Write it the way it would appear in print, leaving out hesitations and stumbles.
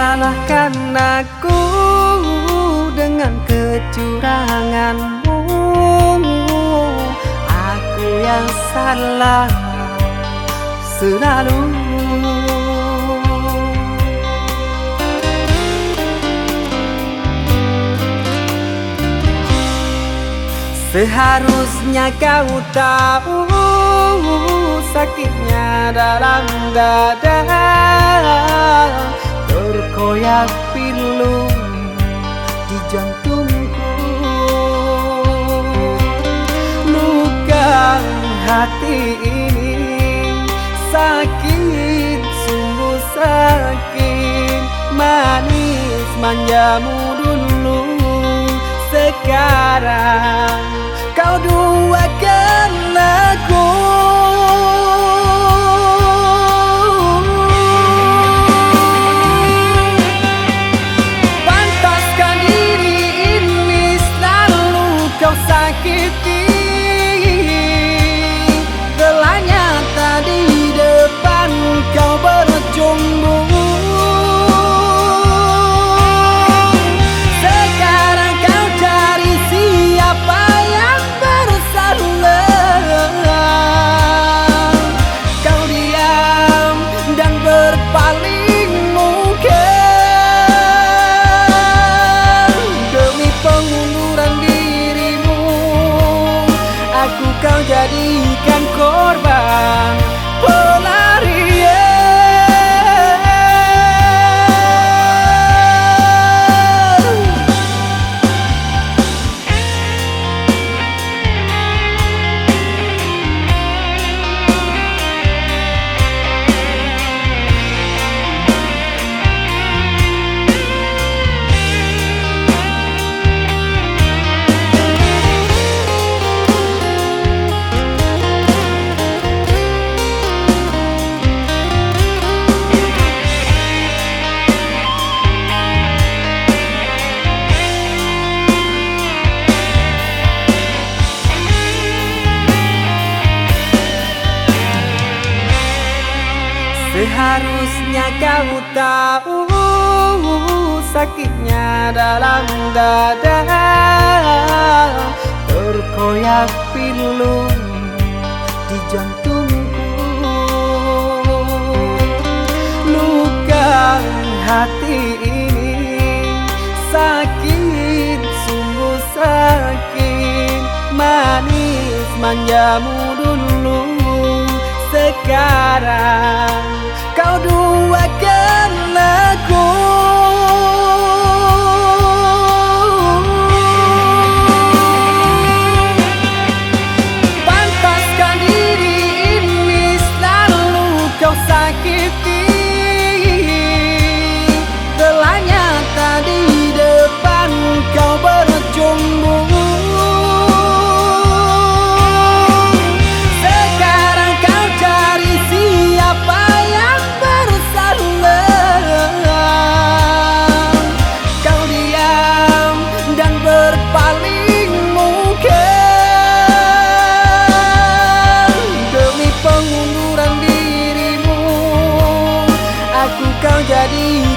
salahkan aku dengan kecuranganmu. Aku yang salah selalu. Seharusnya kau tahu sakitnya dalam dada, terkoyak pilu di jantungku. Luka hati ini sakit, sungguh sakit. Manis manjamu dulu, sekarang kau duakan aku. Pantaskah diri ini selalu kau sakiti? Telah nyata di depan kau berjumbu. Kau jadikan korban pelarian. Seharusnya kau tahu sakitnya dalam dada, terkoyak pilu di jantungku. Luka hati ini sakit, sungguh sakit. Manis manjamu dulu, sekarang kau duakan aku. Pantaskah diri ini selalu kau sakiti? Telah nyata di depan kau berjumbu. Kau jadi